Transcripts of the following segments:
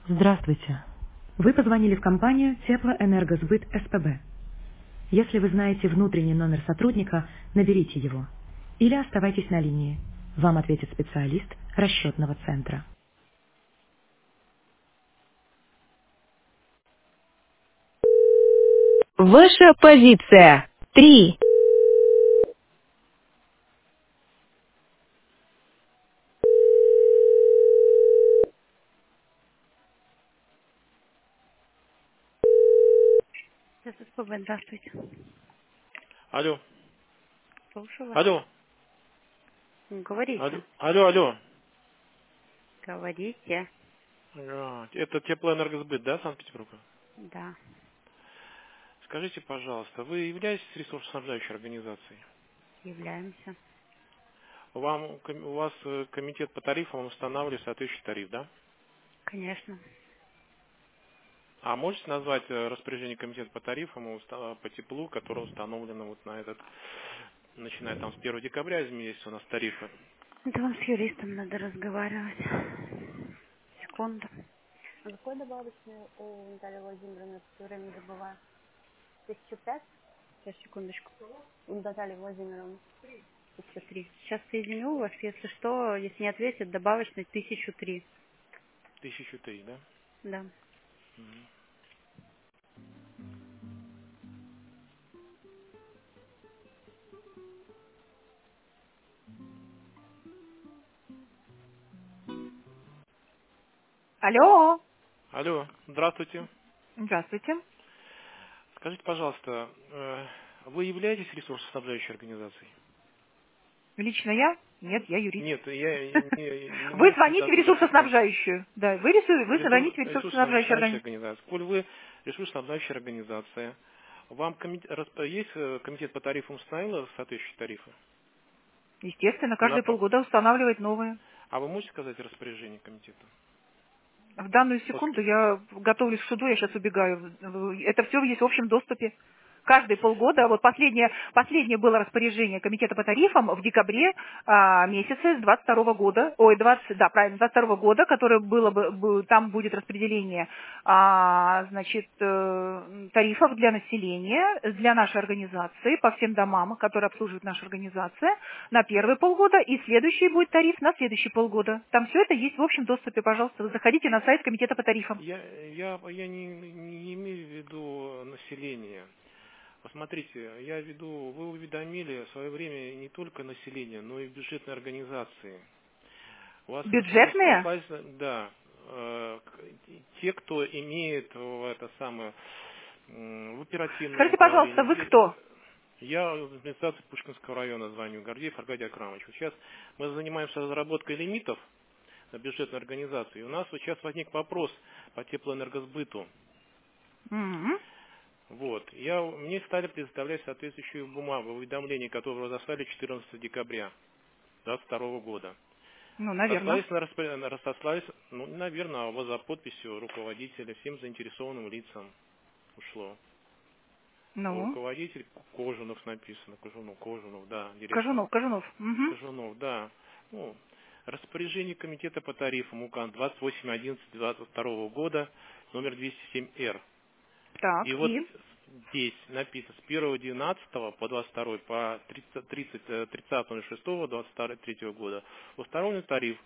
Здравствуйте. Вы позвонили в компанию Теплоэнергосбыт СПБ. Если вы знаете внутренний номер сотрудника, наберите его. Или оставайтесь на линии. Вам ответит специалист расчетного центра. Ваша позиция. 3. ССПБ, здравствуйте. Алло, Слушаю вас. алло, Говорите. алло. Говорите. Это Теплоэнергосбыт, да, Санкт-Петербурга? Да, Скажите, пожалуйста, вы являетесь ресурсоснабжающей организацией? являемся. У вас комитет по тарифам устанавливает соответствующий тариф, да? Конечно. А можете назвать распоряжение комитета по тарифам по теплу, которое установлено вот на этот, начиная там с 1 декабря изменились у нас тарифы? Это вам с юристом надо разговаривать. Секунду. А какой добавочный у Натальи Владимировны все время забываю? 1005? Сейчас, секундочку. У Натальи Владимировны. 1003. Сейчас соединю вас, если что, если не ответит, добавочный 1003. 1003, да? Да. Мгм. Алло. Алло, здравствуйте. Здравствуйте. Скажите, пожалуйста, вы являетесь ресурсоснабжающей организацией? Лично я? Нет, я юрист. Нет, Вы мы звоните в ресурсоснабжающую. Да, вы звоните в ресурсоснабжающую ресурсоснабжающая организацию. организация. Коль вы ресурсоснабжающая организация, вам есть комитет по тарифам установил соответствующие тарифы? Естественно, За каждые полгода устанавливает новые. А вы можете сказать распоряжение комитета? В данную Вот. секунду я готовлюсь к суду, я сейчас убегаю. Это все есть в общем доступе. Каждые полгода, вот последнее было распоряжение комитета по тарифам в декабре месяце с 22 года, правильно, 22 года, которое там будет распределение, тарифов для населения, для нашей организации, по всем домам, которые обслуживает наша организация, на первые полгода, и следующий будет тариф на следующие полгода. Там все это есть в общем доступе, пожалуйста, заходите на сайт комитета по тарифам. Я не имею в виду население. Посмотрите, вы уведомили в свое время не только население, но и бюджетные организации. У вас Бюджетные? да, те, кто имеет в оперативном Скажите, пожалуйста, вы управлении. кто? Я в администрации Пушкинского района звоню, Гордеев Аркадий Акрамович. Вот сейчас мы занимаемся разработкой лимитов на бюджетной организации. И у нас вот сейчас возник вопрос по теплоэнергосбыту. Мгм. Вот. Мне стали предоставлять соответствующую бумагу, уведомление, которое разослали 14 декабря 2022 года. Ну, наверное. Разослались, наверное, вот за подписью руководителя, всем заинтересованным лицам ушло. Ну, Руководитель Кожунов написано, Кожунов, да, директор. Кожунов. Мгм. Кожунов, да. Распоряжение комитета по тарифам УКАН 28.11.22 года, номер 207-Р. И Так, вот и? здесь написано с 1.12 по 22 по 30.06.23 года установлен тариф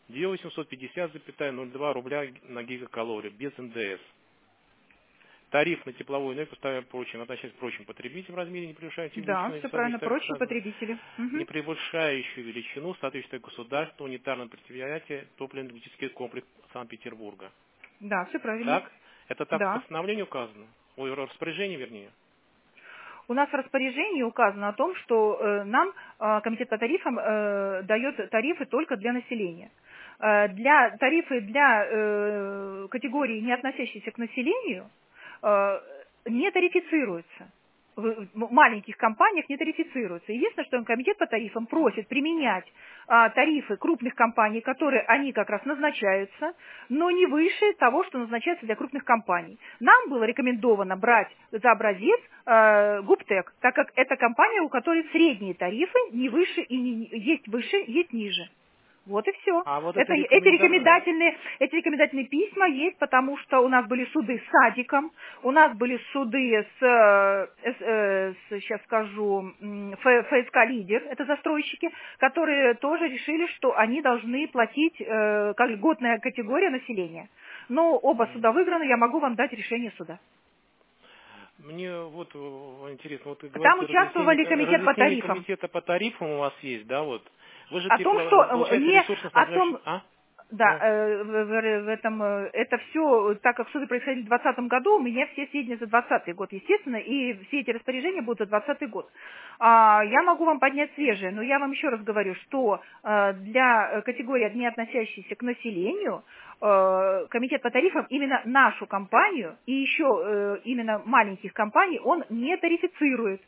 2850,02 рубля на гигакалорию без НДС. Тариф на тепловую энергию ставим прочим, относясь к прочим потребителям в размере, не превышающей Да, величину, все правильно. Прочие потребители. не Мгм. превышающую величину, соответствующее государству унитарного предприятия топливно-энергетический комплекс Санкт-Петербурга. Да, все правильно. Так? Это так в Да. постановлении указано? Ой, в распоряжении, вернее. У нас в распоряжении указано о том, что нам комитет по тарифам дает тарифы только для населения. Тарифы для категории, не относящиеся к населению, не тарифицируются. В маленьких компаниях не тарифицируются. Единственное, что комитет по тарифам просит применять тарифы крупных компаний, которые они как раз назначаются, но не выше того, что назначается для крупных компаний. Нам было рекомендовано брать за образец Губтек, так как это компания, у которой средние тарифы не выше и есть выше, есть ниже. Вот и все. А вот Эти рекомендательные письма есть, потому что у нас были суды с садиком, у нас были суды сейчас скажу, ФСК «Лидер», это застройщики, которые тоже решили, что они должны платить как льготная категория населения. Но оба суда выиграны, я могу вам дать решение суда. Мне вот интересно, вот Там участвовали комитет по тарифам. Комитета по тарифам у вас есть, да, вот? Вы же О том, что не о том, в этом это все, так как суды происходили в 2020 году, у меня все сведения за 2020 год, естественно, и все эти распоряжения будут за 2020 год. Я могу вам поднять свежее, но я вам еще раз говорю, что для категории, не относящейся к населению, комитет по тарифам именно нашу компанию и еще именно маленьких компаний он не тарифицирует.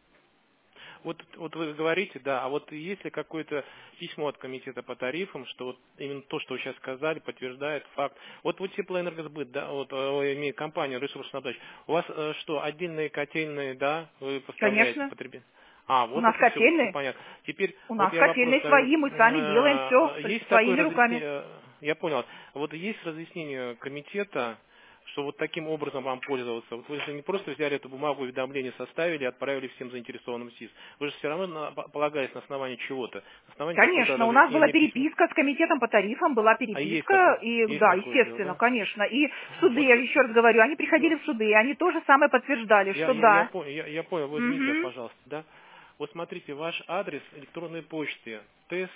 Вот вы говорите, да, а вот есть ли какое-то письмо от комитета по тарифам, что вот именно то, что вы сейчас сказали, подтверждает факт. Вот теплоэнергосбыт, да, вот имеет компания ресурсоснабжающая. У вас что, отдельные котельные, да, вы поставляете потребителям? Вот у нас котельные. Все понятно. Теперь у нас котельные свои, мы сами делаем все своими руками. Я понял. Вот есть разъяснение комитета, что вот таким образом вам пользоваться. Вот вы же не просто взяли эту бумагу, уведомление составили и отправили всем заинтересованным СИЗ. Вы же все равно полагаясь на основании чего-то. Конечно, у нас была переписка с комитетом по тарифам, была переписка, естественно, дело, да? Конечно. И суды, я еще раз говорю, они приходили в суды, и они тоже самое подтверждали, что да. Я понял, вы Дмитрий, пожалуйста, да? Вот смотрите, ваш адрес электронной почты ТЭС,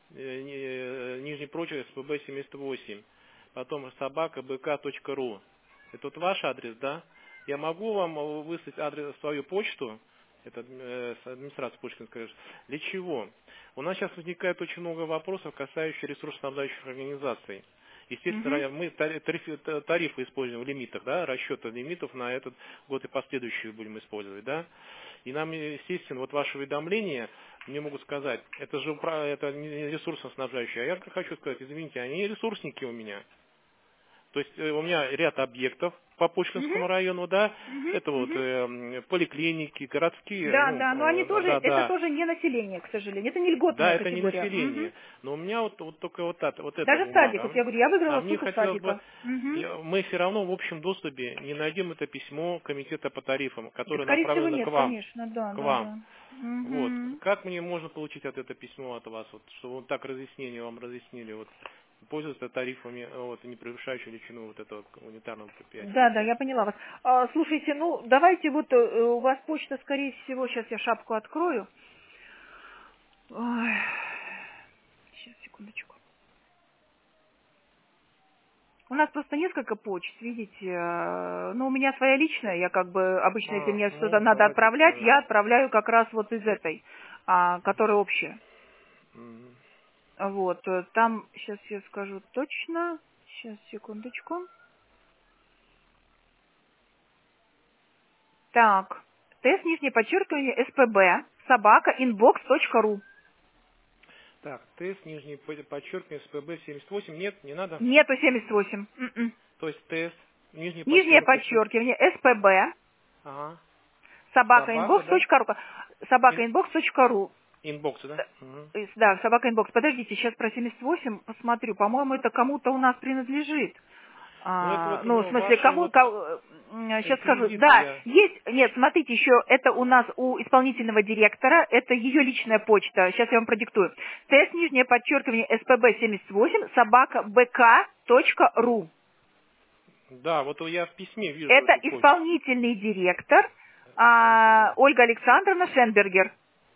нижний прочерк, СПБ 78, потом @bk.ru. Это вот ваш адрес, да? Я могу вам выслать адрес, свою почту, это администрация почты, скажешь. Для чего? У нас сейчас возникает очень много вопросов, касающихся ресурсоснабжающих организаций. Естественно, мы тарифы используем в лимитах, да, расчеты лимитов на этот год и последующие будем использовать, да. И нам, естественно, вот ваше уведомление, мне могут сказать, это не ресурсоснабжающие, а я хочу сказать, извините, они ресурсники у меня. То есть у меня ряд объектов по Почкинскому району, да, это вот поликлиники, городские. Да, но они тоже, это тоже не население, к сожалению, это не льготная категория. Да, это не население, но у меня вот только вот это даже бумага. садик, вот я говорю, я выиграла суд из садика. Мы все равно в общем доступе не найдем это письмо комитета по тарифам, которое да, направлено нет, к вам. Конечно, да, к вам. Вот. Как мне можно получить это письмо от вас, вот, чтобы вот так вам разъяснили, вот, пользоваться тарифами, не превышающие величину вот этого унитарного предприятия. Да, я поняла вас. Слушайте, давайте у вас почта, скорее всего, сейчас я шапку открою. Ой. Сейчас, секундочку. У нас просто несколько почт, видите. У меня своя личная, я обычно, если мне что-то надо отправлять, я отправляю как раз вот из этой, которая общая. Вот, там, сейчас я скажу точно, сейчас, секундочку. Так, ТЭС, _, @inbox.ru. Так, ТЭС, _, СПБ 78, нет, не надо? Нету 78. То есть ТЭС, _, СПБ, _inbox.ru. _inbox.ru. Инбокс, да? Да, _inbox. Подождите, сейчас про 78 посмотрю. По-моему, это кому-то у нас принадлежит. В смысле, сейчас скажу. Да, есть, нет, смотрите, еще это у нас у исполнительного директора, это ее личная почта. Сейчас я вам продиктую. ТЭС, _, СПБ 78, @bk.ru. Да, вот я в письме вижу. Это исполнительный директор Ольга Александровна Шенбергер.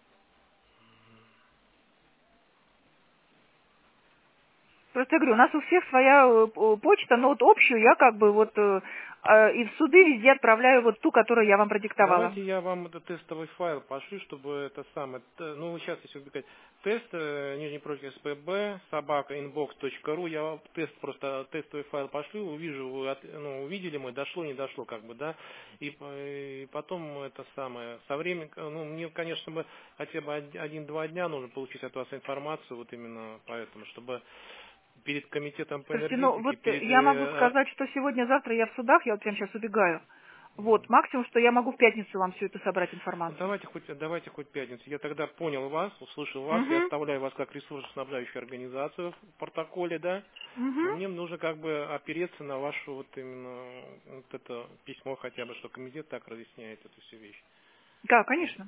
Просто я говорю, у нас у всех своя почта, но вот общую я и в суды везде отправляю вот ту, которую я вам продиктовала. Давайте я вам этот тестовый файл пошлю, чтобы это самое, сейчас если убегать, тест, _, @inbox.ru, я вам просто тестовый файл пошлю, увидели мы, дошло, не дошло, да, и потом это самое, со временем, мне, конечно, бы хотя бы 1-2 дня нужно получить от вас информацию, вот именно поэтому, чтобы перед комитетом по энергетике... Я могу сказать, что сегодня-завтра я в судах, я вот прямо сейчас убегаю. Вот, максимум, что я могу в пятницу вам всю эту собрать информацию. Давайте хоть пятницу. Я тогда понял вас, услышал вас, я оставляю вас как ресурсоснабжающую организацию в протоколе, да? Но мне нужно как бы опереться на ваше вот именно вот это письмо хотя бы, что комитет так разъясняет эту всю вещь. Да, конечно.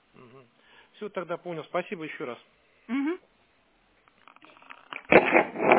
Все, тогда понял. Спасибо еще раз.